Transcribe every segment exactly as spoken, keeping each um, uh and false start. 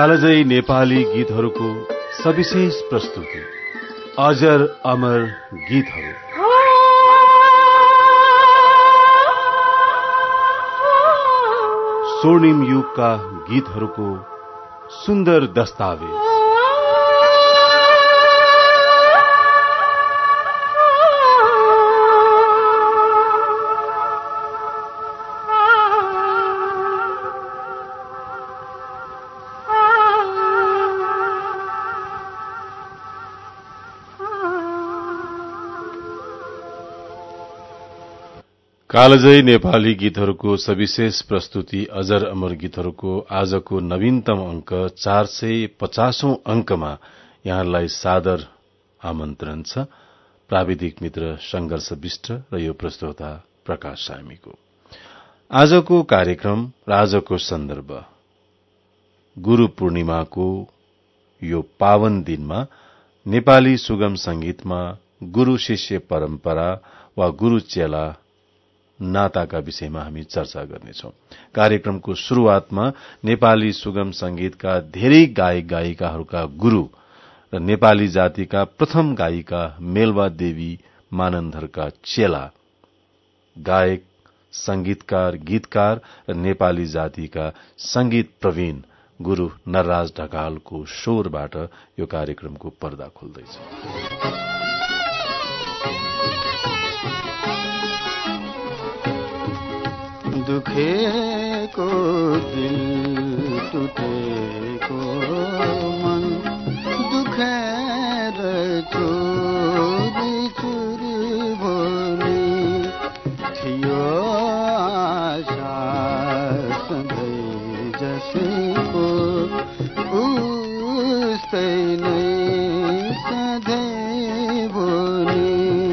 कालजयी नेपाली गीतहरूको सविशेष प्रस्तुति अजर अमर गीतहरू। स्वर्णिम युगका गीतहरूको सुन्दर दस्तावेज। कालजयी नेपाली गीतहरूको सविशेष प्रस्तुति अजर अमर गीतहरूको आजको नवीनतम अंक चार सय पचासौं अंकमा यहाँलाई सादर आमन्त्रण छ। प्राविधिक मित्र संघर्ष विष्ट र यो प्रस्तोता प्रकाश सामीको। आजको कार्यक्रम र आजको सन्दर्भ गुरू पूर्णिमाको यो पावन दिनमा नेपाली सुगम संगीतमा गुरू शिष्य परम्परा वा गुरू चेला नाताका विषयमा हामी चर्चा गर्नेछौं। कार्यक्रमको शुरूआतमा नेपाली सुगम संगीतका धेरै गायक गायिकाहरूका गुरू र नेपाली जातिका प्रथम गायिका मेलवा देवी मानन्धरका चेला गायक, संगीतकार, गीतकार र नेपाली जातिका संगीत प्रवीण गुरू नरराज ढकालको स्वरबाट यो कार्यक्रमको पर्दा खोल्दैछ। दुखेको दिल टुटेको मन दुखेर चोरी चुरी भोली थियो आशा सधैँ जसैको उस्तै नै सधैँ भोली।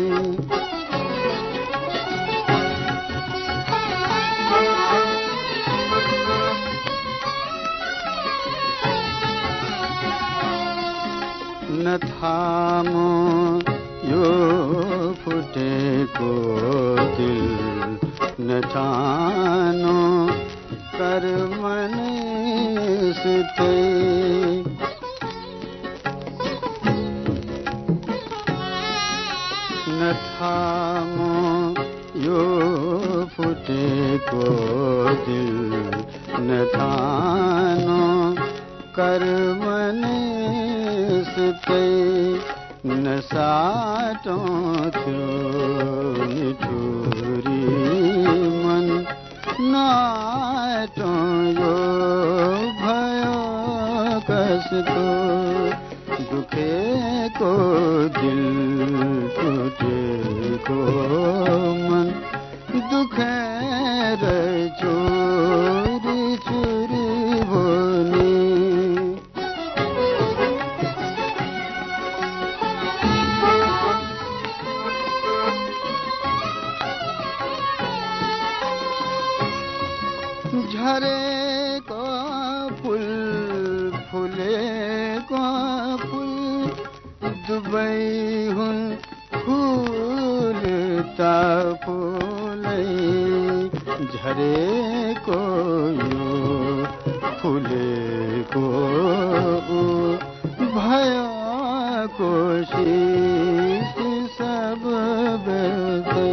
न थामो यो फुटेको दिल न ठानो कर मन सुते न थामो यो फुटेको दिल न ठानो कर मन न साटौं थियो निठुरी मन नाटौं यो भयो कस्तो दुखेको दिल टुटेको मन दुखेर चोरी चुरी भोली। झरेको फूल फुलेको फूल दुबै हुन् फूल ता फूलै झरेको यो फुलेको भएको शीश सब बेल्दै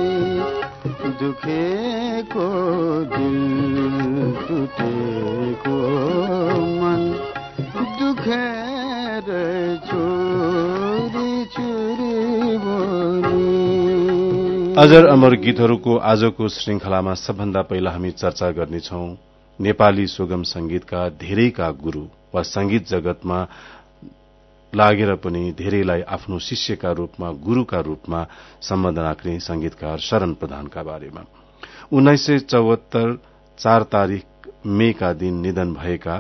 दुखेको दिल टुटेको मन दुखेर चोरी चोरी बोली। अजर अमर गीतहरूको आजको श्रृंखलामा सबभन्दा पहिला हामी चर्चा गर्नेछौं नेपाली सुगम संगीतका धेरैका गुरू वा संगीत जगतमा लागेर पनि धेरैलाई आफ्नो शिष्यका रूपमा गुरूका रूपमा सम्बन्धन राख्ने संगीतकार शरण प्रधानका बारेमा। उन्नाइस सय चौहत्तर चार तारिक मेका दिन निधन भएका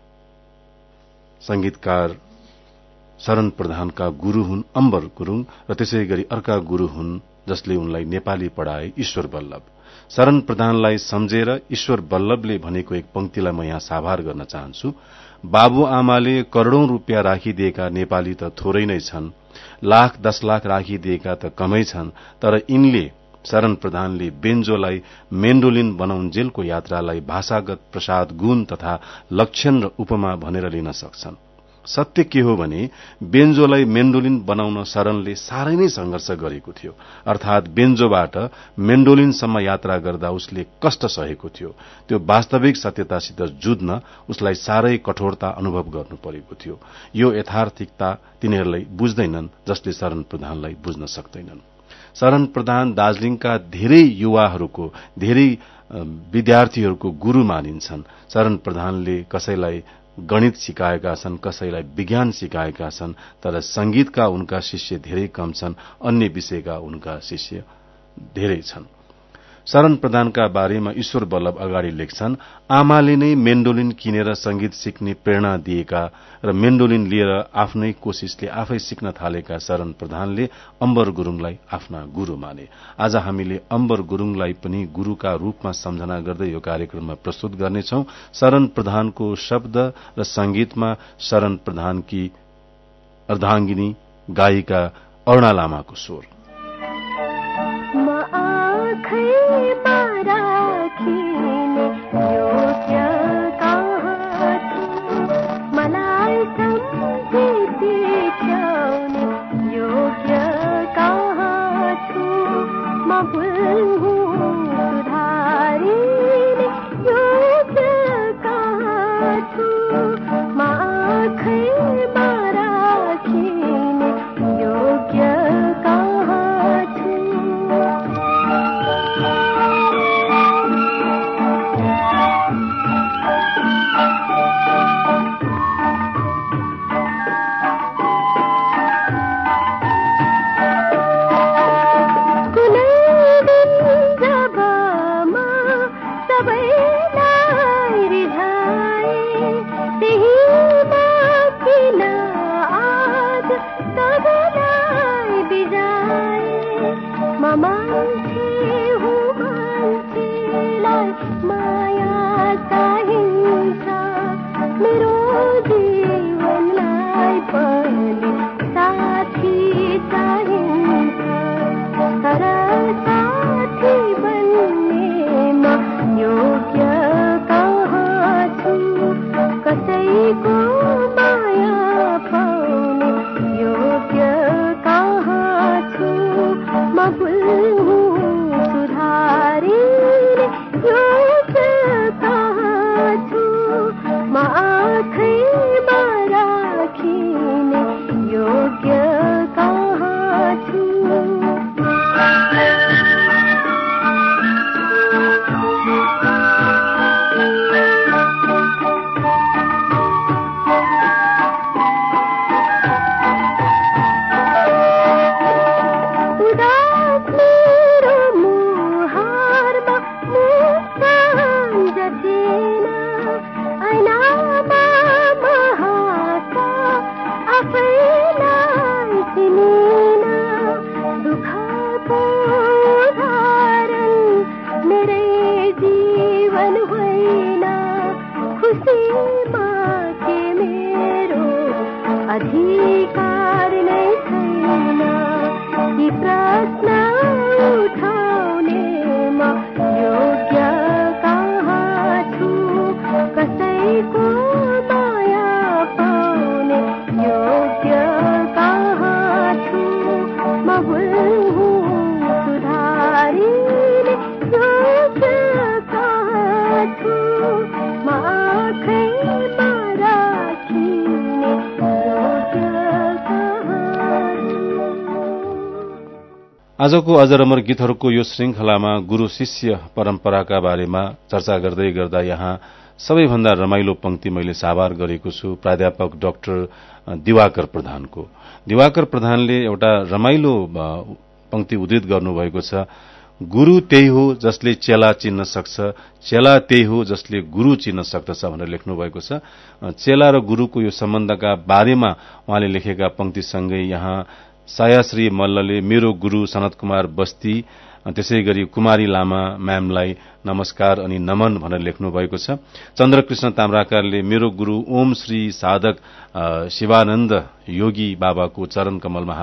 संगीतकार शरण प्रधानका गुरू हुन् अम्बर गुरूङ र त्यसै गरी अर्का गुरू हुन् जसले उनलाई नेपाली पढ़ाए ईश्वर बल्लभ। शरण प्रधानलाई सम्झेर ईश्वर बल्लभले भनेको एक पंक्तिलाई म यहाँ साभार गर्न चाहन्छु। बाबु आमाले करोड़ौं रूपियाँ राखिदिएका नेपाली त थोरै नै छन्, लाख दश लाख राखिदिएका त कमै छन्, तर यिनले शरण प्रधानले बेन्जोलाई मेन्डोलिन बनाउन्जेलको यात्रालाई भाषागत प्रसाद गुण तथा लक्षण र उपमा भनेर लिन सक्छन्। सत्य के हो भने बेन्जोलाई मेन्डोलिन बनाउन शरणले साह्रै नै संघर्ष गरेको थियो, अर्थात बेन्जोबाट मेन्डोलिनसम्म यात्रा गर्दा उसले कष्ट सहेको थियो। त्यो वास्तविक सत्यतासित जुझ्न उसलाई साह्रै कठोरता अनुभव गर्नु परेको थियो। यो यथार्थिकता तिनीहरूलाई बुझ्दैनन् जसले शरण प्रधानलाई बुझ्न सक्दैनन्। शरण प्रधान दार्जीलिङका धेरै युवाहरूको, धेरै विद्यार्थीहरूको गुरू मानिन्छन्। शरण प्रधानले कसैलाई गणित सिकाएका छन्, कसैलाई विज्ञान सिकाएका छन्, तर संगीतका उनका शिष्य धेरै कम छन्, अन्य विषयका उनका शिष्य धेरै छन्। शरण प्रधानका बारेमा ईश्वर बल्लभ अगाडि लेख्छन्, आमाले नै मेन्डोलिन किनेर संगीत सिक्ने प्रेरणा दिएका र मेन्डोलिन लिएर आफ्नै कोशिशले आफै सिक्न थालेका शरण प्रधानले अम्बर गुरूङलाई आफ्ना गुरू माने। आज हामीले अम्बर गुरूङलाई पनि गुरूका रूपमा सम्झना गर्दै यो कार्यक्रममा प्रस्तुत गर्नेछौं। शरण प्रधानको शब्द र संगीतमा शरण प्रधानकी अर्धांगिनी गायिका अरूणा लामाको स्वर। आजको अजर अमर गीतहरूको यो श्रृंखलामा गुरू शिष्य परम्पराका बारेमा चर्चा गर्दै गर्दा यहाँ सबैभन्दा रमाइलो पंक्ति मैले साभार गरेको छु प्राध्यापक डाक्टर दिवाकर प्रधानको। दिवाकर प्रधानले एउटा रमाइलो पंक्ति उद्धृत गर्नुभएको छ, गुरू त्यही हो जसले चेला चिन्न सक्छ, चेला त्यही हो जसले गुरू चिन्न सक्दछ भनेर लेख्नु भएको छ। चेला र गुरूको यो सम्बन्धका बारेमा उहाँले लेखेका पंक्तिसँगै यहाँ सायाश्री मल्लले मेरो गुरू सनत कुमार बस्ती, त्यसैगरी कुमारी लामा म्यामलाई नमस्कार अनि नमन भनेर लेख्नु भएको छ। चन्द्रकृष्ण ताम्राकारले मेरो गुरू ओम श्री साधक शिवानन्द योगी बाबाको चरण कमलमा हार्दिक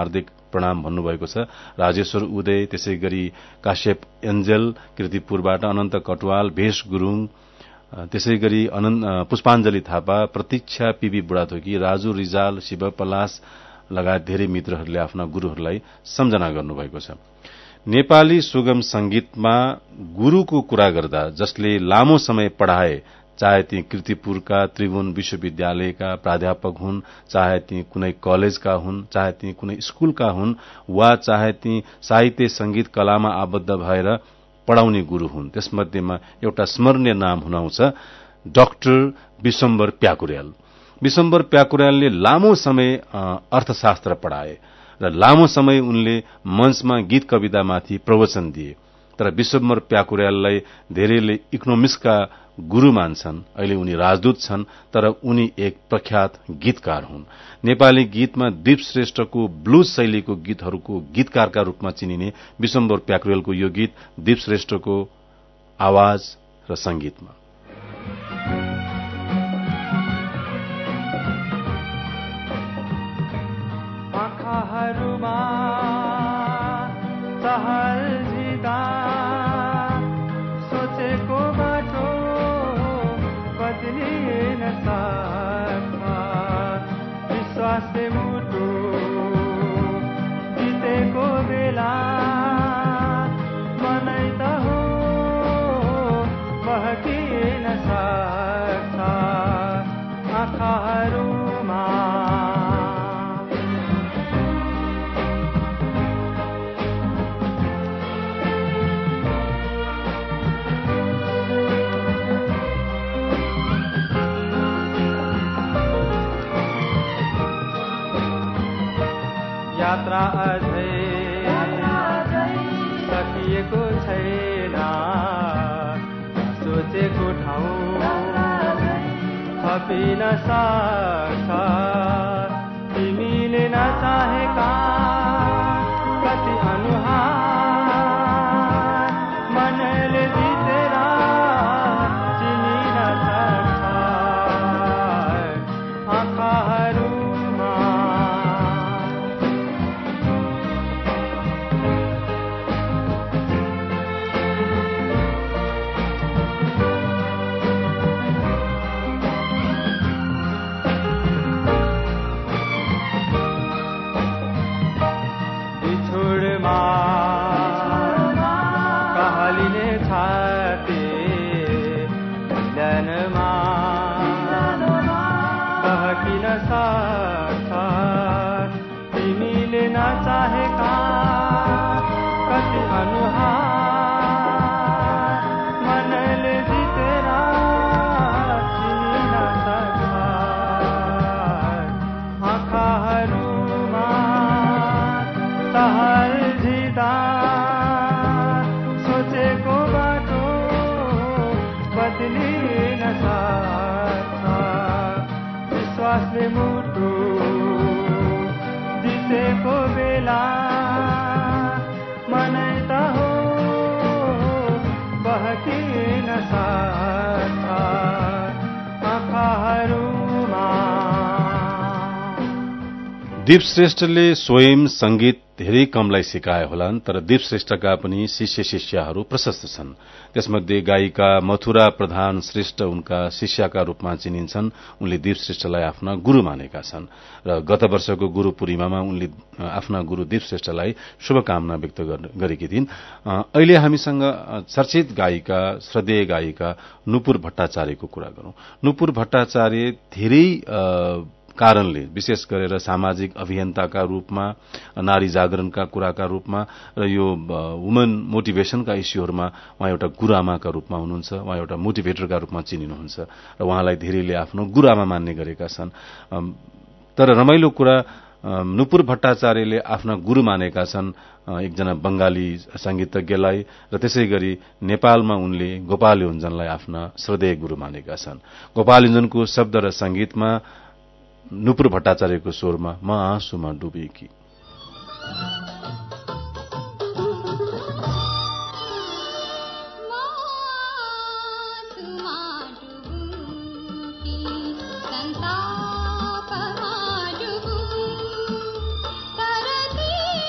प्रणाम भन्नुभएको छ। राजेश्वर उदय, त्यसै गरी काश्यप एन्जेल कीर्तिपुरबाट, अनन्त कटवाल, भेष गुरूङ, त्यसै गरी अनन्त पुष्पाञ्जली थापा, प्रतीक्षा पीबी बुढाथोकी, राजु रिजाल, शिव पलास लगायत धेरै मित्रहरूले आफ्ना गुरूहरूलाई सम्झना गर्नुभएको छ। नेपाली सुगम संगीतमा गुरूको कुरा गर्दा जसले लामो समय पढ़ाए, चाहे ती कीर्तिपुरका त्रिभुवन विश्वविद्यालयका प्राध्यापक हुन्, चाहे ती कुनै कलेजका हुन्, चाहे ती कुनै स्कूलका हुन्, वा चाहे ती साहित्य संगीत कलामा आबद्ध भएर पढ़ाउने गुरू हुन्, त्यसमध्येमा एउटा स्मरणीय नाम हुनुहुन्छ डाक्टर विशम्बर प्याकुर्याल। विशम्बर प्याकुर्यालले लामो समय अर्थशास्त्र पढ़ाए र लामो समय उनले मञ्चमा गीत कवितामाथि प्रवचन दिए। तर विशम्बर प्याकुर्याललाई धेरैले इकोनोमिक्सका गुरू मान्छन्। अहिले उनी राजदूत छन्, तर उनी एक प्रख्यात गीतकार हुन्। नेपाली गीतमा दीप श्रेष्ठको ब्लूज शैलीको गीतहरूको गीतकारका रूपमा चिनिने विशम्बर प्याकुर्यालको यो गीत दीप श्रेष्ठको आवाज र संगीतमा। सोचेको बाटो बदलिन सक्छ, विश्वासले मुटु जितेको बेला मनै त हो बहकिन सक्छ आँखाहरूमा। यात्रा अझै सकिएको छैन, सोचेको ठाउँ थपिन सक्छ, तिमीले नचाहेका कति अनुहार मनले जितेर चिनिन सक्छ आँखाहरूमा। तिमीले नचाहेका कति अनुहार मनले जितेर चिनिन सक्छ आँखाहरूमा। सहर जिता सोचेको बाटो बदलिन सक्छ, विश्वासले मुटु जितेको बेला मनै त हो बहकिन सक्छ आँखाहरूमा। दीप श्रेष्ठले स्वयं संगीत धेरै कमलाई सिकाए होलान्, तर दीप श्रेष्ठका पनि शिष्य शिष्याहरू प्रशस्त छन्। त्यसमध्ये गायिका मथुरा प्रधान श्रेष्ठ उनका शिष्यका रूपमा चिनिन्छन्। उनले दीप श्रेष्ठलाई आफ्ना गुरू मानेका छन् र गत वर्षको गुरू पूर्णिमामा उनले आफ्ना गुरू दीप श्रेष्ठलाई शुभकामना व्यक्त गरेकी थिइन्। अहिले हामीसँग चर्चित गायिका श्रद्धेय गायिका नुपुर भट्टाचार्यको कुरा गरौं। नुपुर भट्टाचार्य धेरै कारणले, विशेष गरेर सामाजिक अभियन्ताका रूपमा, नारी जागरणका कुराका रूपमा र यो वुमन मोटिभेशनका इस्युहरूमा उहाँ एउटा गुरुआमाका रूपमा हुनुहुन्छ। उहाँ एउटा मोटिभेटरका रूपमा चिनिनुहुन्छ र उहाँलाई धेरैले आफ्नो गुरुआमा मान्ने गरेका छन्। तर रमाइलो कुरा, नुपुर भट्टाचार्यले आफ्ना गुरू मानेका छन् एकजना बंगाली संगीतज्ञलाई र त्यसै गरी नेपालमा उनले गोपाल योन्जनलाई आफ्ना श्रद्धेय गुरू मानेका छन्। गोपाल योन्जनको शब्द र संगीतमा नुपुर भट्टाचार्यको स्वरमा म आँसुमा डुबेकी। संताप मा डुबू तरती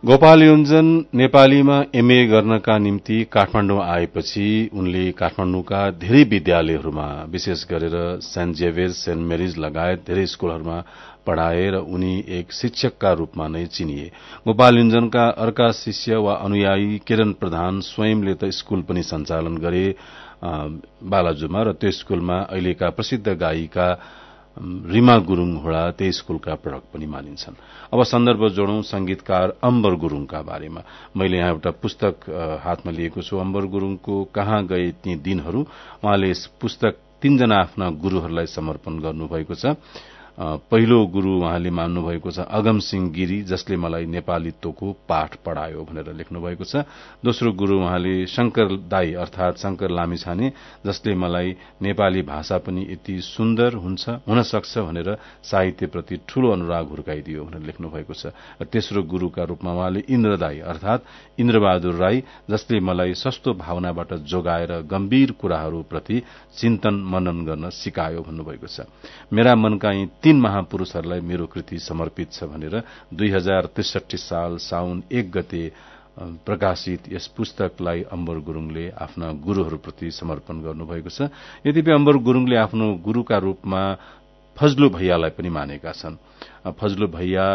गोपाल योन्जन नेपालीमा एमए गर्नका निम्ति काठमाडौँ आएपछि उनले काठमाडौँका धेरै विद्यालयहरूमा विशेष गरेर सेन्ट जेभियर्स सेन्ट मेरिज लगायत धेरै स्कूलहरूमा पढ़ाए र उनी एक शिक्षकका रूपमा नै चिनिए। गोपाल योन्जनका अर्का शिष्य वा अनुयायी किरण प्रधान स्वयंले त स्कूल पनि सञ्चालन गरे बालाजुमा, र त्यो स्कूलमा अहिलेका प्रसिद्ध गायिका रिमा गुरूङ होडा त्यही स्कूलका प्रडक्ट पनि मानिन्छन्। अब सन्दर्भ जोडौं संगीतकार अम्बर गुरूङका बारेमा। मैले यहाँ एउटा पुस्तक हातमा लिएको छु, अम्बर गुरूङको कहाँ गए ती दिनहरू। उहाँले यस पुस्तक तीनजना आफ्ना गुरूहरूलाई समर्पण गर्नुभएको छ। पहिलो गुरू उहाँले मान्नु भएको छ अगम सिंह गिरी, जसले मलाई नेपालीत्वको पाठ पढ़ायो भनेर लेख्नु भएको छ। दोस्रो गुरू उहाँले शंकर दाई अर्थात शंकर लामिछाने, जसले मलाई नेपाली भाषा पनि यति सुन्दर हुन्छ हुन सक्छ भनेर साहित्यप्रति ठूलो अनुराग हुर्काइदियो भनेर लेख्नु भएको छ। र तेस्रो गुरूका रूपमा उहाँले इन्द्र दाई अर्थात इन्द्रबहादुर राई, जसले मलाई सस्तो भावनाबाट जोगाएर गम्भीर कुराहरूप्रति चिन्तन मनन गर्न सिकायो भन्नुभएको छ। मेरा मनका यी तीन महापुरूषहरूलाई मेरो कृति समर्पित छ भनेर दुई हजार त्रिसठी साल साउन एक गते प्रकाशित यस पुस्तकलाई अम्बर गुरूङले आफ्ना गुरूहरूप्रति समर्पण गर्नुभएको छ। यद्यपि अम्बर गुरूङले आफ्नो गुरूका रूपमा फजलु भैयालाई पनि मानेका छन्। फजलु भैया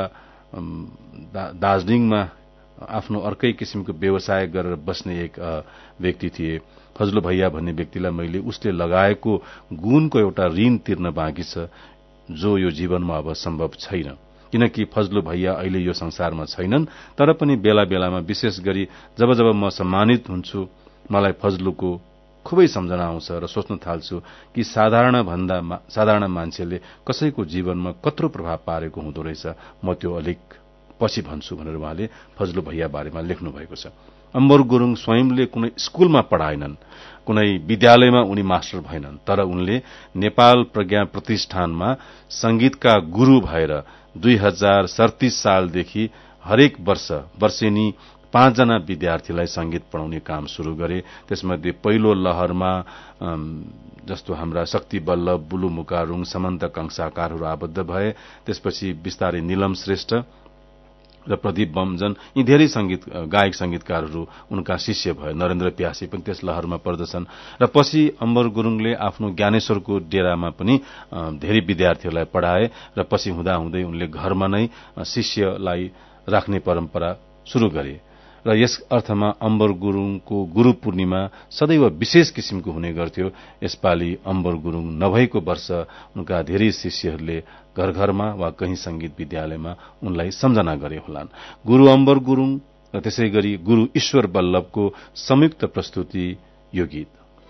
दार्जीलिङमा आफ्नो अर्कै किसिमको व्यवसाय गरेर बस्ने एक व्यक्ति थिए। फजलु भैया भन्ने व्यक्तिलाई मैले उसले लगाएको गुणको एउटा ऋण तिर्न बाँकी छ, जो यो जीवनमा अब सम्भव छैन। किनकि फजलु भैया अहिले यो संसारमा छैनन्, तर पनि बेला बेलामा विशेष गरी जब जब म सम्मानित हुन्छु मलाई फजलुको खुबै सम्झना आउँछ र सोच्न थाल्छु कि साधारण भन्दा साधारण मान्छेले कसैको जीवनमा कत्रो प्रभाव पारेको हुँदो रहेछ, म त्यो अलिक पछि भन्छु भनेर उहाँले फजलु भैया बारेमा लेख्नु भएको छ। अम्बर गुरूङ स्वयंले कुनै स्कूलमा पढ़ाएनन्, कुनै विद्यालयमा उनी मास्टर भएनन्, तर उनले नेपाल प्रज्ञा प्रतिष्ठानमा संगीतका गुरू भएर दुई हजार सड़तीस सालदेखि हरेक वर्ष वर्षेनी पाँचजना विद्यार्थीलाई संगीत पढ़ाउने काम शुरू गरे। त्यसमध्ये पहिलो लहरमा जस्तो हाम्रा शक्ति बल्लभ, बुलु मुकारुङ, समन्त कंसाकारहरू आबद्ध भए। त्यसपछि बिस्तारै नीलम श्रेष्ठ र प्रदीप बमजन यी धेरै संगीत गायक संगीतकारहरू उनका शिष्य भए। नरेन्द्र प्यासी पनि त्यस लहरमा पर्दछन्। र पछि अम्बर गुरूङले आफ्नो ज्ञानेश्वरको डेरामा पनि धेरै विद्यार्थीहरूलाई पढ़ाए र पछि हुँदा हुँदै उनले घरमा नै शिष्यलाई राख्ने परम्परा शुरू गरे। र यस अर्थमा अम्बर गुरूङको गुरू पूर्णिमा सदैव विशेष किसिमको हुने गर्थ्यो। यसपालि अम्बर गुरूङ नभएको वर्ष उनका धेरै शिष्यहरूले घर घरमा वा कहीँ संगीत विद्यालयमा उनलाई सम्झना गरे होलान्। गुरू अम्बर गुरूङ र त्यसै गरी गुरू ईश्वर बल्लभको संयुक्त प्रस्तुति यो गीत।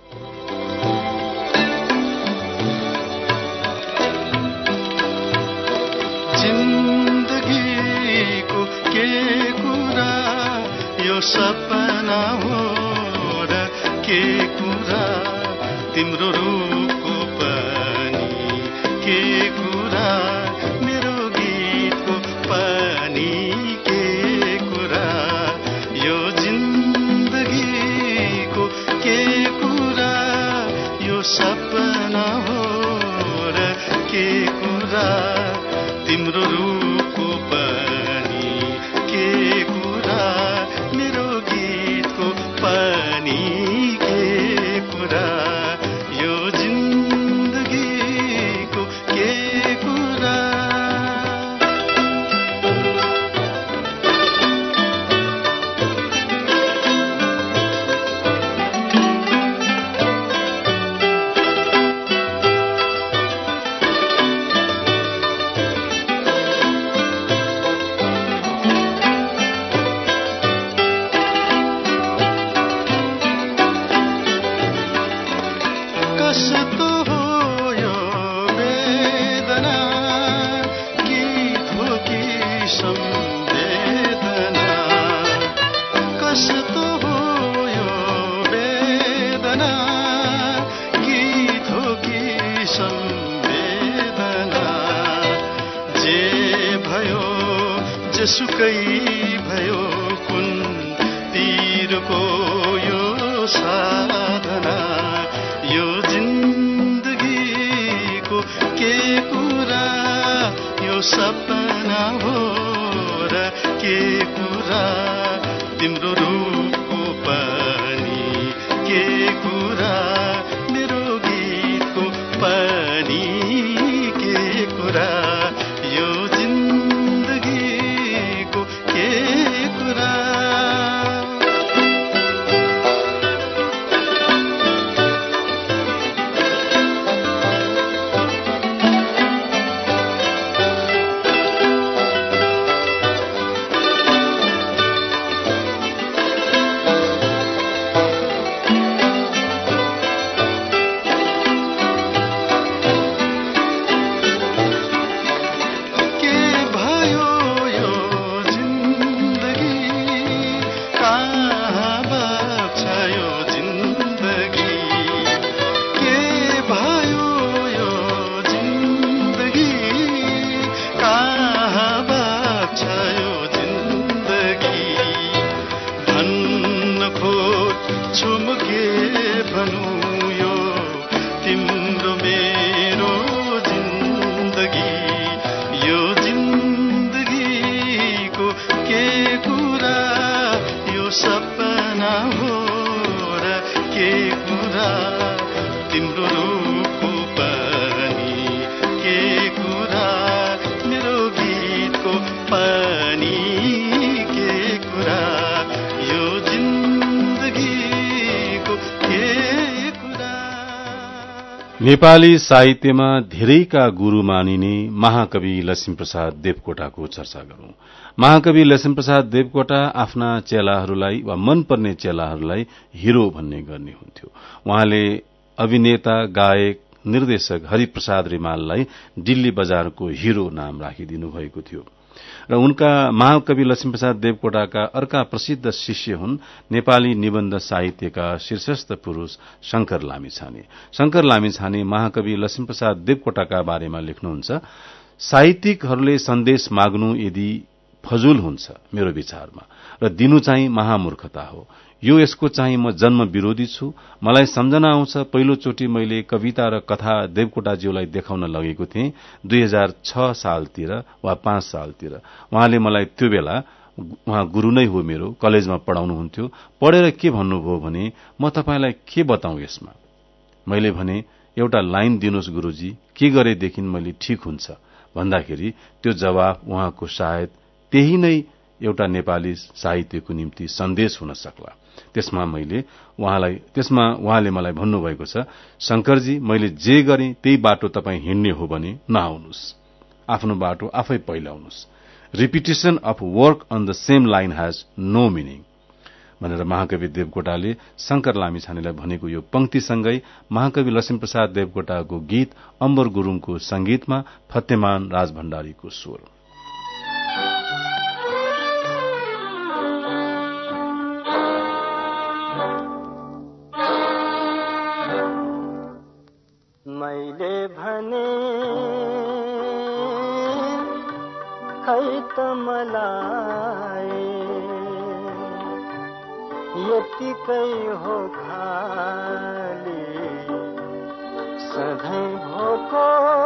जिन्दगीको के कुरा यो सपना हो र के कुरा तिम्रो रूपको पनि के कुरा मेरो गीतको पनि के कुरा यो जिन्दगीको के कुरा यो सपना हो र के कुरा तिम्रो रूपको पनि के कुरा मेरो गीतको पनि के कुरा यो जिन्दगीको के कुरा। कस्तो हो यो वेदना, गीत हो कि सम्वेदना। कस्तो हो यो वेदना, गीत हो कि सम्वेदना। जे भयो जेसुकै भयो कुन तीरको यो साधना यो जिन्दगीको के कुरा यो सपना हो र के कुरा कुरा तिम्रो रूपको पनि के कुरा मेरो गीतको पनि के कुरा यो जिन्दगीको के कुरा नेपाली साहित्यमा धेरैका गुरू मानिने महाकवि लक्ष्मीप्रसाद देवकोटाको चर्चा गरौं। महाकवि लक्ष्मीप्रसाद देवकोटा आफ्ना चेलाहरूलाई वा मनपर्ने चेलाहरूलाई हिरो भन्ने गर्ने हुन्थ्यो। उहाँले अभिनेता, गायक, निर्देशक हरिप्रसाद रिमाललाई दिल्ली बजारको हिरो नाम राखिदिनु भएको थियो र उनका महाकवि लक्ष्मीप्रसाद देवकोटाका अर्का प्रसिद्ध शिष्य हुन् नेपाली निबन्ध साहित्यका शीर्षस्थ पुरूष शंकर लामिछाने। शंकर लामिछाने महाकवि लक्ष्मीप्रसाद देवकोटाका बारेमा लेख्नुहुन्छ, साहित्यिकहरूले सन्देश माग्नु यदि फजुल हुन्छ मेरो विचारमा र दिनु चाहिँ महामूर्खता हो। यो यसको चाहिँ म जन्म विरोधी छु। मलाई सम्झना आउँछ पहिलोचोटि मैले कविता र कथा देवकोटाज्यूलाई देखाउन लगेको थिएँ दुई हजार छ सालतिर वा पाँच सालतिर। उहाँले मलाई त्यो बेला, उहाँ गुरू नै हो मेरो, कलेजमा पढ़ाउनुहुन्थ्यो, पढेर के भन्नुभयो भने म तपाईलाई के बताउँ यसमा। मैले भने एउटा लाइन दिनुहोस् गुरूजी, के गरेदेखि मैले ठीक हुन्छ भन्दाखेरि त्यो जवाफ उहाँको सायद त्यही नै एउटा नेपाली साहित्यको निम्ति सन्देश हुन सक्ला। त्यसमा मैले उहाँलाई त्यसमा उहाँले मलाई भन्नुभएको छ, शंकरजी मैले जे गरेँ त्यही बाटो तपाईँ हिँड्ने हो भने नआउनुहोस्, आफ्नो बाटो आफै पहिल्याउनुहोस्। Repetition of work on the same line has no meaning भनेर महाकवि देवकोटाले शंकर लामिछानेलाई भनेको यो पंक्तिसँगै महाकवि लक्ष्मीप्रसाद देवकोटाको गीत अम्बर गुरूङको संगीतमा फतेमान राजभण्डारीको स्वर। मैले भने खै त मलाई यतिकै हो खाली सधैँ भोको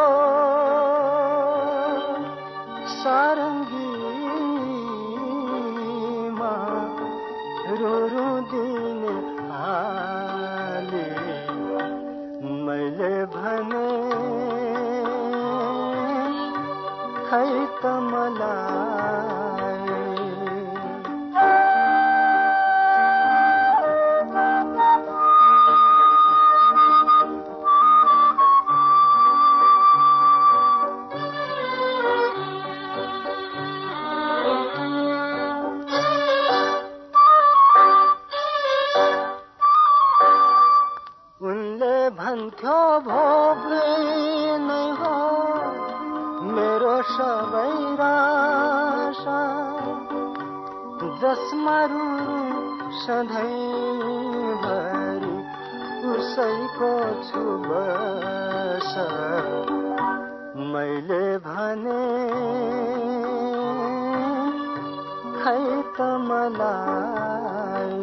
सारङ्गीमा रो रो दिने हाली। मैले भने खै त मलाई भन्थ्यो भोगै नै हो मेरो सबै राशा, जसमा रुरु सधैँभरि उसैको छु बसा। मैले भने खै त मलाई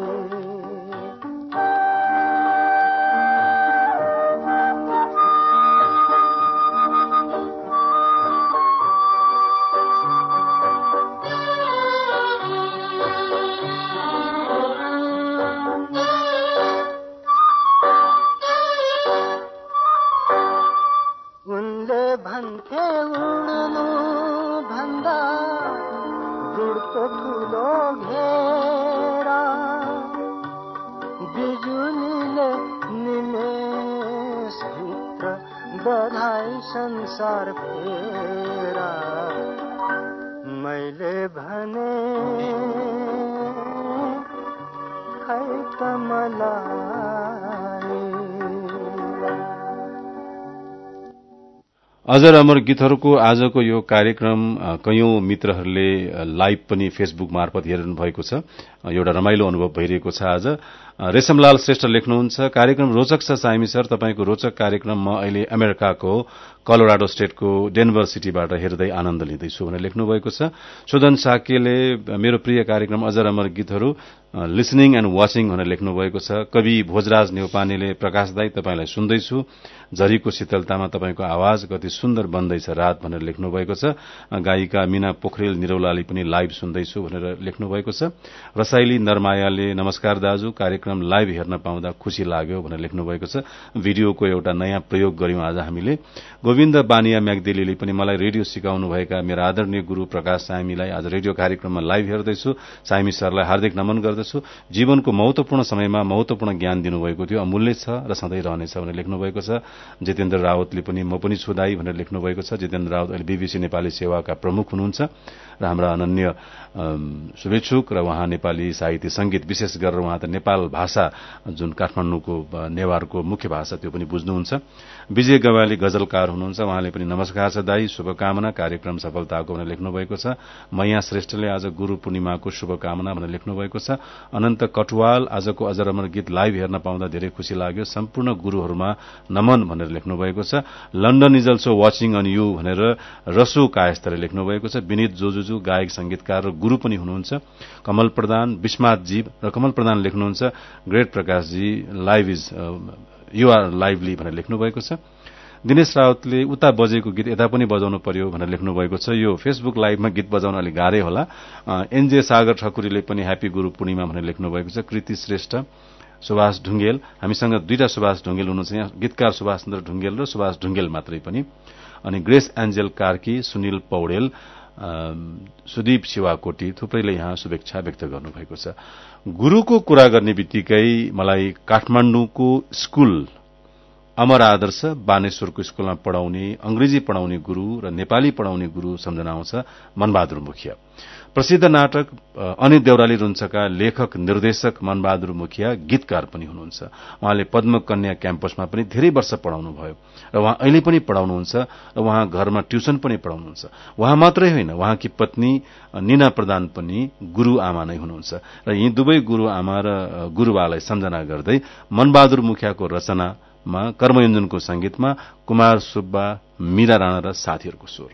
संसार फेरा मैले भने खै त मलाई। अजर अमर गीतहरूको आजको यो कार्यक्रम कयौं मित्रहरूले लाइभ पनि फेसबुक मार्फत हेरिरहनु भएको छ। एउटा रमाइलो अनुभव भइरहेको छ। आज रेशमलाल श्रेष्ठ लेख्नुहुन्छ, कार्यक्रम रोचक छ साइमी सर, तपाईको रोचक कार्यक्रम म अहिले अमेरिकाको कोलोराडो स्टेटको डेनभर सिटीबाट हेर्दै आनन्द लिँदैछु भनेर लेख्नु भएको छ। सुदन साकेले मेरो प्रिय कार्यक्रम अजर अमर गीतहरू लिसनिङ एण्ड वाचिङ भनेर लेख्नु भएको छ। कवि भोजराज नेउपानेले प्रकाश दाई तपाईलाई सुन्दैछु, झरीको शीतलतामा तपाईको आवाज कति सुन्दर बन्दैछ रात भनेर लेख्नु भएको छ। गायिका मीना पोखरेल निरौलाले पनि लाइभ सुन्दैछु भनेर लेख्नु भएको छ। रसाइली नरमायाले नमस्कार दाजु, कार्यक्रम लाइभ हेर्न पाउँदा खुशी लाग्यो भनेर लेख्नु भएको छ। भिडियोको एउटा नयाँ प्रयोग गर्यौं आज हामीले। गोविन्द बानिया म्याग्देलीले पनि मलाई रेडियो सिकाउनु भएका मेरा आदरणीय गुरु प्रकाश सामीलाई आज रेडियो कार्यक्रममा लाइभ हेर्दैछु, सामी सरलाई हार्दिक नमन गर्दछु। जीवनको महत्वपूर्ण समयमा महत्वपूर्ण ज्ञान दिनुभएको थियो, अमूल्य छ र सधैँ रहनेछ भनेर लेख्नु भएको छ। जितेन्द्र रावतले पनि म पनि छुदाई भनेर लेख्नु भएको छ। जितेन्द्र रावत अहिले बीबीसी नेपाली सेवाका प्रमुख हुनुहुन्छ र हाम्रा अनन्य शुभेच्छुक र उहाँ नेपाली साहित्य संगीत विशेष गरेर उहाँ त नेपाल भाषा जुन काठमाडौँको नेवारको मुख्य भाषा त्यो पनि बुझ्नुहुन्छ। विजय गवाली गजलकार हुनुहुन्छ, उहाँले पनि नमस्कार छ दाई, शुभकामना, कार्यक्रम सफलताको भनेर लेख्नु भएको छ। मैया श्रेष्ठले आज गुरु पूर्णिमाको शुभकामना भनेर लेख्नु भएको छ। अनन्त कटुवाल आजको अजर अमर गीत लाइभ हेर्न पाउँदा धेरै खुशी लाग्यो, सम्पूर्ण गुरुहरूमा नमन भनेर लेख्नु भएको छ। London is also watching on you भनेर रसु कायस्तले लेख्नु भएको छ। विनित जोजुजु गायक संगीतकार र गुरु पनि हुनुहुन्छ। कमल प्रधान, विस्मात जीव र कमल प्रधान लेख्नुहुन्छ, great Prakashji live is you are lively भनेर लेख्नु भएको छ। दिनेश रावतले उता बजेको गीत यता पनि बजाउनु पर्यो भनेर लेख्नु भएको छ। यो फेसबुक लाइभमा गीत बजाउन अलि गाह्रै होला। एनजे सागर ठकुरीले पनि ह्यापी गुरु पूर्णिमा भनेर लेख्नु भएको छ। कृति श्रेष्ठ, सुभाष ढुङ्गेल, हामीसँग दुईटा सुभाष ढुङ्गेल हुनुहुन्छ यहाँ, गीतकार सुभाष चन्द्र ढुङ्गेल र सुभाष ढुङ्गेल मात्रै पनि। अनि ग्रेस एन्जेल कार्की, सुनिल पौडेल, सुदीप शिवाकोटी थुप्रैले यहाँ शुभेच्छा व्यक्त गर्नुभएको छ। गुरुको कुरा गर्ने बित्तिकै मलाई काठमाडौँको स्कूल अमर आदर्श बानेश्वरको स्कूलमा पढ़ाउने अंग्रेजी पढ़ाउने गुरु र नेपाली पढ़ाउने गुरु सम्झना आउँछ मनबहादुर मुखिया। प्रसिद्ध नाटक अनित देउराली रुन्छका लेखक निर्देशक मनबहादुर मुखिया गीतकार पनि हुनुहुन्छ। उहाँले पद्मकन्या क्याम्पसमा पनि धेरै वर्ष पढ़ाउनु भयो र उहाँ अहिले पनि पढ़ाउनुहुन्छ र उहाँ घरमा ट्युसन पनि पढ़ाउनुहुन्छ। उहाँ मात्रै होइन, उहाँकी पत्नी नीना प्रधान पनि गुरु आमा नै हुनुहुन्छ र यी दुवै गुरु आमा र गुरुबालाई सम्झना गर्दै मनबहादुर मुखियाको रचनामा कर्मयोञ्जनको संगीतमा कुमार सुब्बा, मीरा राणा र साथीहरूको स्वर।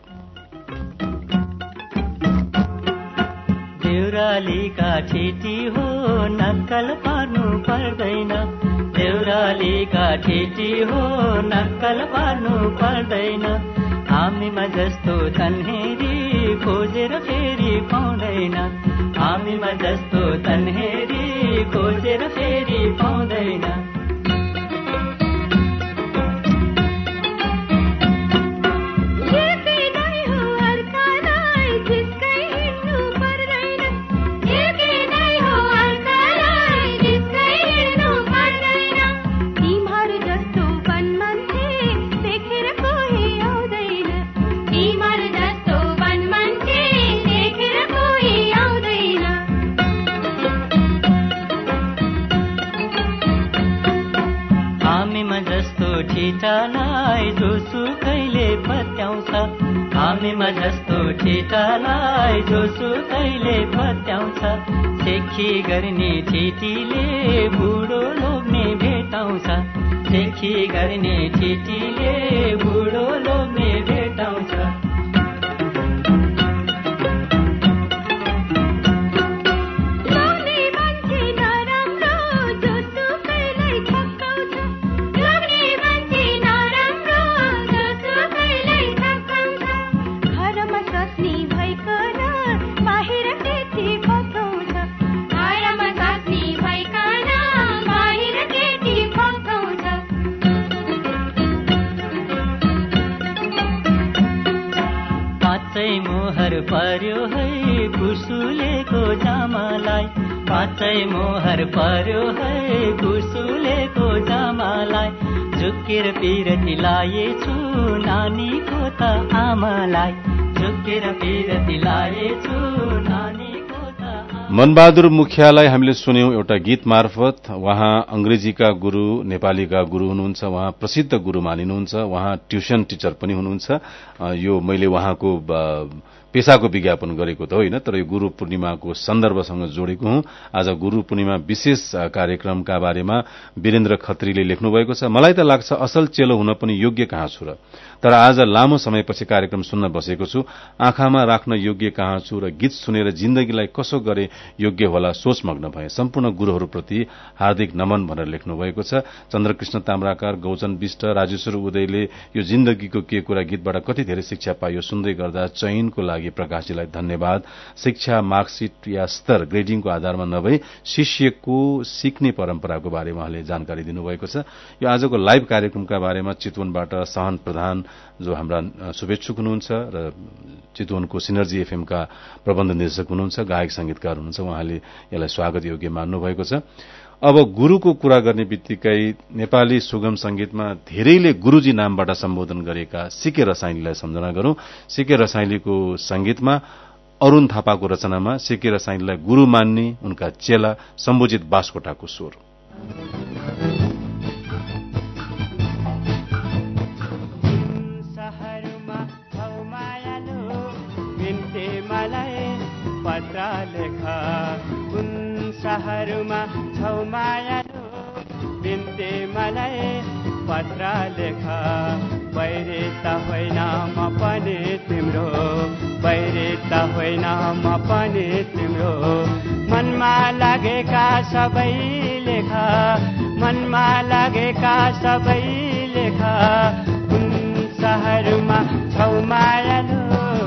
देउरालीका ठेटी हो नक्कल पार्नु पर्दैन, देउरालीका ठेटी हो नक्कल पार्नु पर्दैन, हामीमा जस्तो तन्हेरी खोजेर फेरि पाउँदैन, हामीमा जस्तो तन्हेरी खोजेर फेरि पाउँदैन। ठेटालाई जोसुकैले पत्याउँछ, हामीमा जस्तो ठेटालाई जोसुकैले पत्याउँछ, सेखी गर्ने ठेटीले बुढो लोग्ने भेटाउँछ, सेखी गर्ने ठेटीले बुढो लोग्ने भेटाउँछ। पर्यो है कुसुलेको जामालाई, पाँचै मोहर पर्यो है कुसुलेको जामालाई, झुकेर पिरती लाएछु नानीको त आमालाई झुकेर पिरती लाएछु नानीको त। मनबहादुर मुखियालाई हामीले सुन्यौं एउटा गीत मार्फत। उहाँ अंग्रेजीका गुरू, नेपालीका गुरू हुनुहुन्छ। उहाँ प्रसिद्ध गुरू मानिनुहुन्छ। उहाँ ट्युसन टिचर पनि हुनुहुन्छ। यो मैले उहाँको पेशाको विज्ञापन गरेको त होइन, तर यो गुरू पूर्णिमाको सन्दर्भसँग जोडेको हुँ। आज गुरू पूर्णिमा विशेष कार्यक्रमका बारेमा वीरेन्द्र खत्रीले लेख्नु भएको छ। मलाई त लाग्छ असल चेलो हुन पनि योग्य कहाँ छु र, तर आज लामो समयपछि कार्यक्रम सुन्न बसेको छु। आँखामा राख्न योग्य कहाँ छु र गीत सुनेर जिन्दगीलाई कसो गरे योग्य होला सोचमग्न भए। सम्पूर्ण गुरूहरूप्रति हार्दिक नमन भनेर लेख्नु भएको छ। चन्द्रकृष्ण ताम्राकार, गौचन विष्ट, राजेश्वर उदयले यो जिन्दगीको के कुरा गीतबाट कति धेरै शिक्षा पाइयो सुन्दै गर्दा चयनको लागि प्रकाशजीलाई धन्यवाद। शिक्षा मार्कसिट या स्तर ग्रेडिङको आधारमा नभई शिष्यको सिक्ने परम्पराको बारेमा उहाँले जानकारी दिनुभएको छ। यो आजको लाइभ कार्यक्रमका बारेमा चितवनबाट सहन प्रधान जो हाम्रा शुभेच्छुक हुनुहुन्छ र चितवनको सिनर्जी एफएमका प्रबन्ध निर्देशक हुनुहुन्छ, गायक संगीतकार हुनुहुन्छ, उहाँले यसलाई स्वागत योग्य मान्नु भएको छ। अब गुरूको कुरा गर्ने बित्तिकै नेपाली सुगम संगीतमा धेरैले गुरूजी नामबाट सम्बोधन गरेका सीके रसाइलीलाई सम्झना गरौं। सीके रसाइलीको संगीतमा अरूण थापाको रचनामा सीके रसाइलीलाई गुरू मान्ने उनका चेला सम्बोजित बास्कोटाको स्वर। पत्र लेखा कुन शहरमा छौ मायालु बिन्ते मलाई पत्र लेखा बैरे त होइन म पनि तिम्रो बैरे त होइन म पनि तिम्रो मनमा लागेका सबै लेखा मनमा लागेका सबै लेखा कुन शहरमा छौ मायालु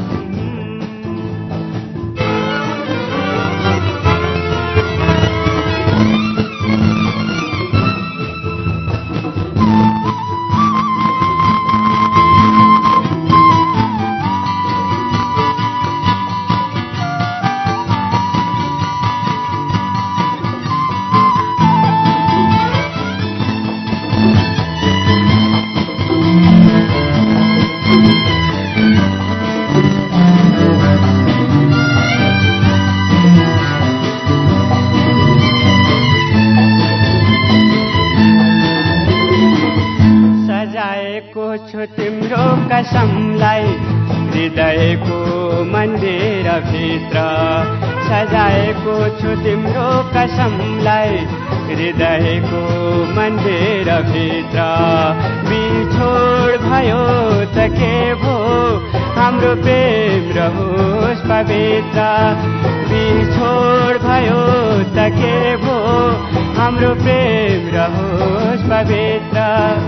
तिम्रो कसमलाई हृदयको मन्दिर भित्र सजाएको छु तिम्रो कसमलाई हृदयको मन्दिर भित्र बिछोड भयो त के भो हाम्रो प्रेम रहोस् पवित्र बिछोड भयो त के भो हाम्रो प्रेम रहोस् पवित्र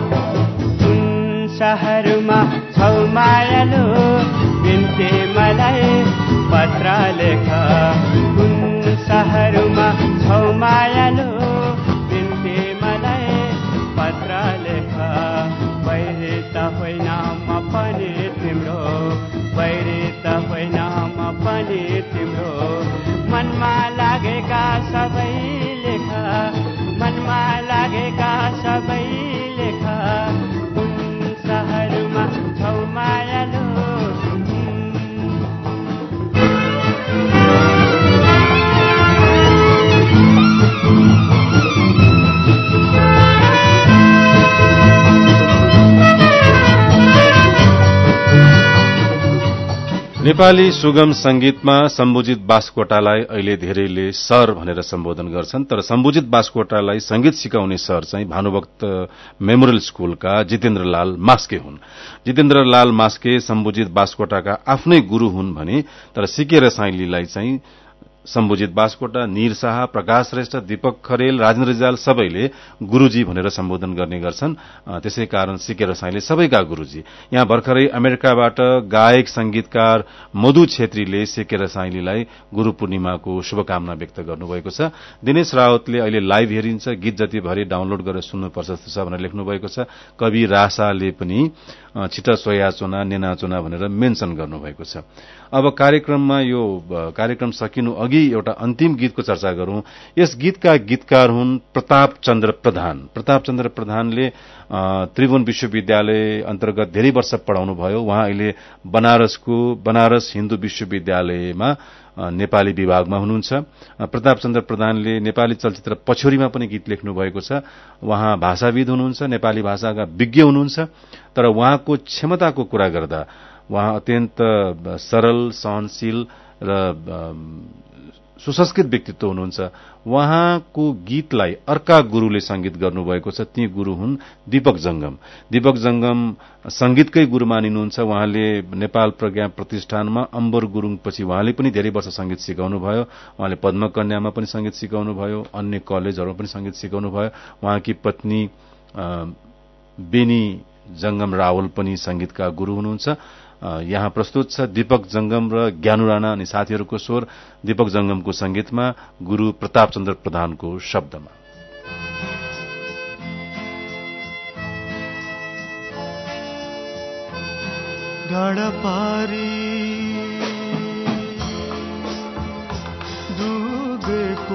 शहरमा छौ मायालु बिन्ते मलाई पत्र लेखा कुन शहरमा छौ मायालु बिन्ते मलाई पत्र लेखा बैरे त होइन म पनि तिम्रो बैरे त होइन म पनि तिम्रो मनमा लागेका सबै लेखा मनमा लागेका सबै लेखा शहरमा छौ मायालु नेपाली सुगम संगीतमा सम्बोजित बास्कोटालाई अहिले धेरैले सर भनेर सम्बोधन गर्छन्, तर सम्बोजित बास्कोटालाई संगीत सिकाउने सर चाहिँ भानुभक्त मेमोरियल स्कूलका जितेन्द्रलाल मास्के हुन्। जितेन्द्रलाल मास्के सम्बोजित बास्कोटाका आफ्नै गुरू हुन् भने तर सीके रसाइलीलाई चाहिँ सम्बोजित बास्कोटा, निर शाह, प्रकाश श्रेष्ठ, दीपक खरेल, राजेन्द्र रिजाल सबैले गुरूजी भनेर सम्बोधन गर्ने गर्छन्। त्यसै कारण सीके रसाइली सबैका गुरूजी। यहाँ भर्खरै अमेरिकाबाट गायक संगीतकार मधु छेत्रीले सीके रसाइलीलाई गुरू पूर्णिमाको शुभकामना व्यक्त गर्नुभएको छ। दिनेश रावतले अहिले लाइभ हेरिन्छ, गीत जति भरि डाउनलोड गरेर सुन्नुपर्छ जस्तो छ भनेर लेख्नु भएको छ। कवि रासाले पनि छिटा सोयाचोना नेनाचोना भनेर मेन्सन गर्नुभएको छ। अब कार्यक्रममा यो कार्यक्रम सकिनु अघि एउटा अन्तिम गीतको चर्चा गरौं। यस गीतका गीतकार हुन् प्रताप चन्द्र प्रधान। प्रताप चन्द्र प्रधानले त्रिभुवन विश्वविद्यालय अन्तर्गत धेरै वर्ष पढ़ाउनु भयो। उहाँ अहिले बनारसको बनारस हिन्दू विश्वविद्यालयमा नेपाली विभागमा हुनुहुन्छ। प्रताप चन्द्र प्रधानले नेपाली चलचित्र पछ्यौरीमा पनि गीत लेख्नु भएको छ। उहाँ भाषाविद हुनुहुन्छ, नेपाली भाषाका विज्ञ हुनुहुन्छ। तर उहाँको क्षमताको कुरा गर्दा उहाँ अत्यन्त सरल, सहनशील र सुसंस्कृत व्यक्तित्व हुनुहुन्छ। उहाँको गीतलाई अर्का गुरुले संगीत गर्नुभएको छ। ती गुरु हुन् दीपक जंगम। दीपक जंगम संगीतकै गुरु मानिनुहुन्छ। उहाँले नेपाल प्रज्ञा प्रतिष्ठानमा अम्बर गुरुङ पछि उहाँले पनि धेरै वर्ष संगीत सिकाउनु भयो। उहाँले पद्मकन्यामा पनि संगीत सिकाउनु भयो, अन्य कलेजहरुमा पनि संगीत सिकाउनु भयो। उहाँकी पत्नी बेनी जंगम रावल पनि संगीतका गुरु हुनुहुन्छ। यहाँ प्रस्तुत छ दीपक जंगम र ज्ञानु राणा अनि साथीहरूको स्वर, दीपक जंगमको संगीतमा, गुरु प्रताप चन्द्र प्रधानको शब्दमा। डाँडा पारी डुबेको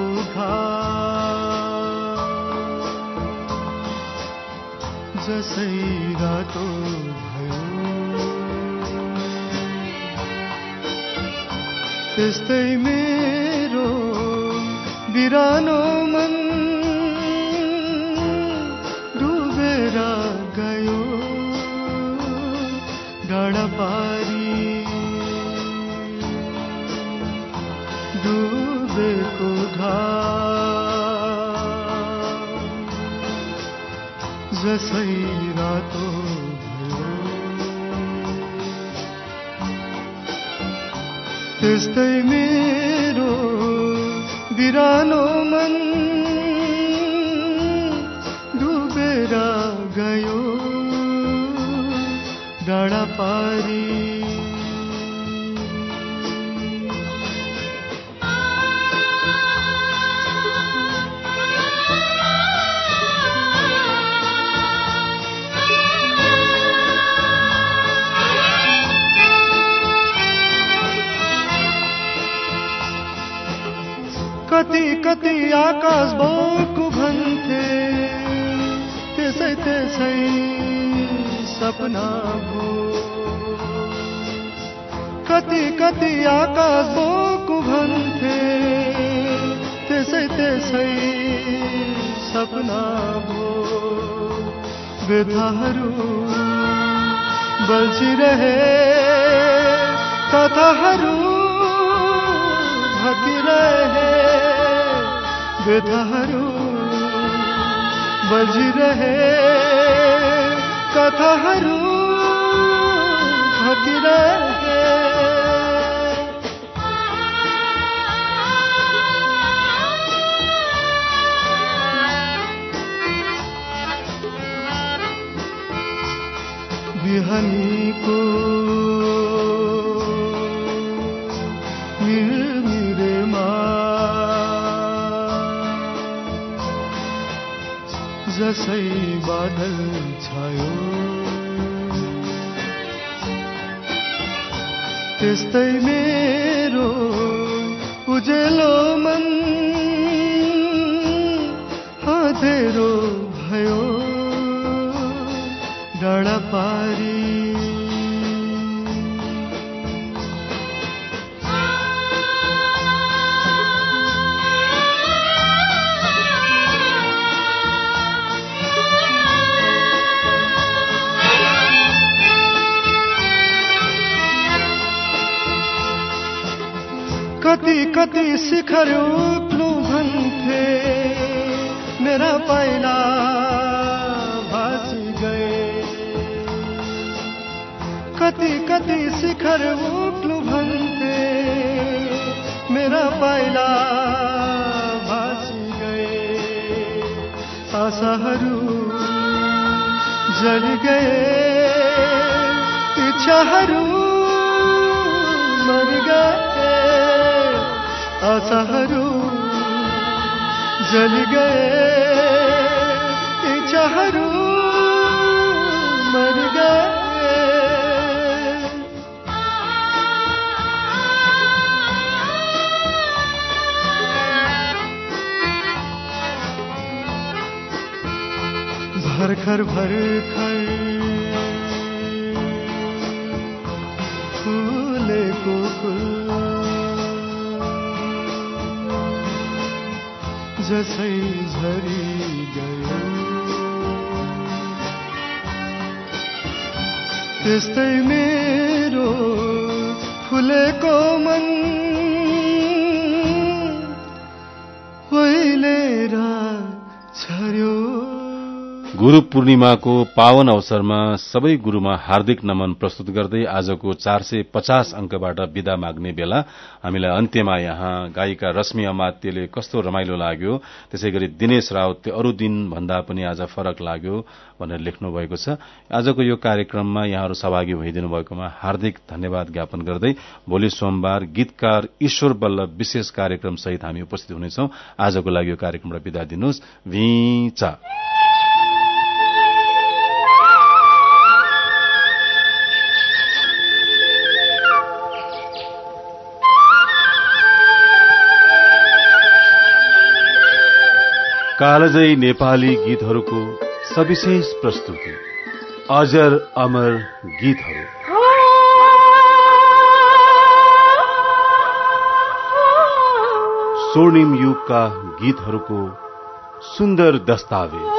घाट जसै रातो भयो, त्यस्तै मेरो बिरानो मन डुबेर गयो। डाँडा पारी डुबेको घाट जसै रातो भयो, त्यस्तै मेरो बिरानो मन डुबेर गयो। डाँडा पारी कति कति आकाश भोको भन्थे, त्यसै त्यसै सपना भो। कति कति आकाश भोको भन्थे, त्यसै त्यसै सपना भो। व्यथाहरू बल्झिरहे, कथाहरू ढकिरहे, व्यथाहरू बल्झिरहे, कथाहरू ढकिरहे। बिहानीको मिरमिरेमा जसै बादल छायो, त्यस्तै मेरो उजेलो मन अँधेरो भयो। डाँडा पारी कति कति शिखर उक्लु भन्थे, मेरा पाइला भासी गए। कति कति शिखर उक्लु भन्थे, मेरा पाइला भासी गए। आशाहरू जल गए, इच्छाहरू मर गए। आशाहरू जल गए, इच्छाहरू मर गए। भर्खर भर्खर फुलेको फुल जसै झरी गयो त्यस्तै मेरो फुलेको मन ओइलेर झर्यो। गुरु पूर्णिमाको पावन अवसरमा सबै गुरुमा हार्दिक नमन प्रस्तुत गर्दै आजको चार सय पचास अंकबाट विदा माग्ने बेला हामीलाई अन्त्यमा यहाँ गायिका रश्मि अमात्यले कस्तो रमाइलो लाग्यो, त्यसै गरी दिनेश राउतले अरू दिन भन्दा पनि आज फरक लाग्यो भनेर लेख्नु भएको छ। आजको यो कार्यक्रममा यहाँहरू सहभागी भइदिनु भएकोमा हार्दिक धन्यवाद ज्ञापन गर्दै भोलि सोमबार गीतकार ईश्वर बल्लभ विशेष कार्यक्रम सहित हामी उपस्थित हुनेछौं। आजको लागि यो कार्यक्रमबाट विदा दिनुहोस्। भिचा कालजयी नेपाली गीतहरूको सविशेष प्रस्तुति अजर अमर गीतहरू। स्वर्णिम युगका गीतहरूको सुन्दर दस्तावेज